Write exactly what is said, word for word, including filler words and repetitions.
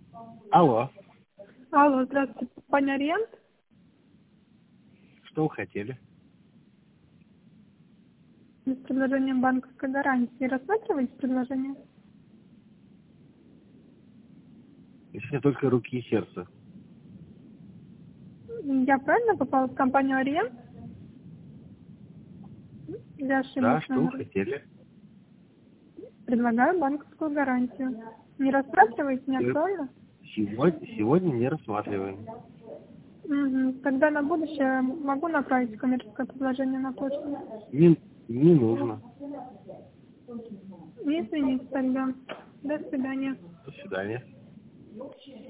Алло, Алло, здравствуйте, компания Ориент. что вы хотели? С предложением банковской гарантии. Рассматриваете предложение? Если только руки и сердце. Я правильно попала в компанию Ориент? Я Да, ошиблась что вы номером. хотели? Предлагаю банковскую гарантию. Не рассматриваете, не Э, актуально? Сегодня, сегодня не рассматриваем. Угу. Тогда на будущее могу направить коммерческое предложение на почту. Не, не нужно. Не извините тогда. До свидания. До свидания.